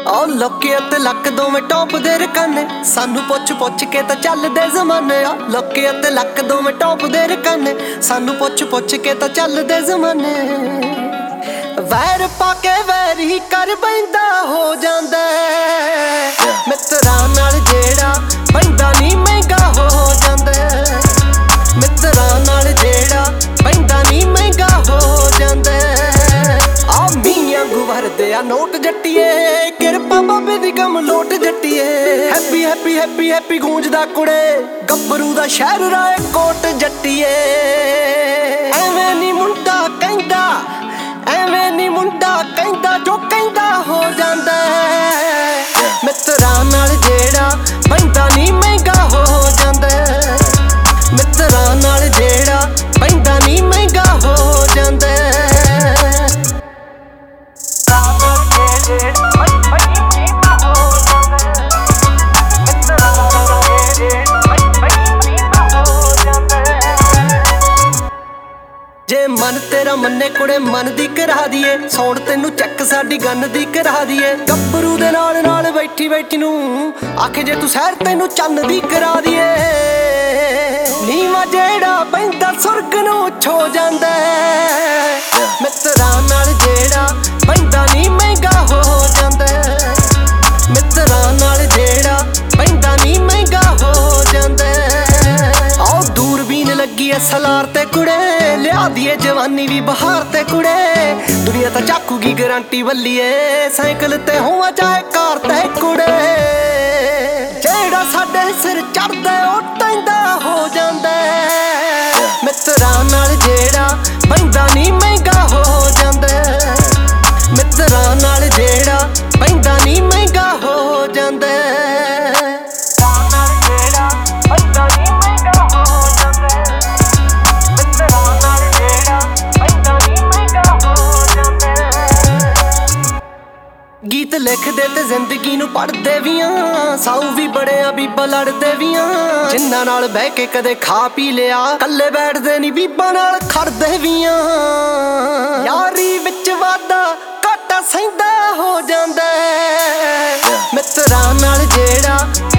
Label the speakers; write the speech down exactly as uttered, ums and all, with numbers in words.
Speaker 1: ओ लोके ते luck दोवें top दे रकाने सानू पुछ पुछ के तां चलदे जमाने आ लोके ते लक दोवें टॉप दे रकाने सानू पुछ पुछ के तां चलदे जमाने वैर पाके वैरी कर बैंदा हो जांदा मित्तरां नाल जेड़ा बैंदा नी महंगा हो जांदा मित्तरां नाल जेड़ा बैंदा नी महंगा हो जांदा आ मियां गुवरदे आ नोट जट्टिए किरपा बाबे दी कम लोट जट्टिए हैप्पी हैप्पी हैप्पी हैप्पी गूंजदा कुड़े गब्बरू दा शहर राए कोट जट्टिए एवें नी मुंडा कहंदा एवें नी मुंडा कहंदा जो कहंदा हो जांदा मित्तरां नाल जेड़ा बैंदा नी महंगा हो जांदा मित्तरां नाल जेड़ा बैंदा नी महंगा हो जांदा जे मन तेरा मन्ने कुड़े मन दी करा दिए सौण तेनू चैक साडी गन दी करा दिए गब्बरू दे नाल नाल बैठी बैठी नू आखे जे तू सैर तेनू चन्न दी करा दिए नीवा जेड़ा बैंदा सुरग नू छो जांदा मित्तरां नाल जेड़ा बैंदा नी महंगा हो जांदा मित्तरां नाल जेड़ा बैंदा नी महंगा हो जांदा आओ दूरबीन लगी ऐ सलार ते कुड़े लिया दिए जवानी भी बहार ते कुड़े दुनिया तां चाकूगी गारंटी बल्लिए साइकिल ते होवा चाहे कार ते कुड़े जेड़ा साडे सिर चढ़दा ओ टैंदा हो जांदा मित्तरां नाल जेड़ा बैंदा नी महंगा हो जांदा मित्तरां नाल जेड़ा बैंदा नी महंगा हो जांदा गीत लिखदे ते जिंदगी नू पढ़दे भी आ साऊ भी बड़े आ बीबा लड़दे भी आ जिन्ना नाल बह के कदे खा पी लिया कल्ले बैठदे नी बीबा नाल खड़दे भी आ यारी विच वादा घाटा सहिंदा हो जांदा मित्तरां नाल जेड़ा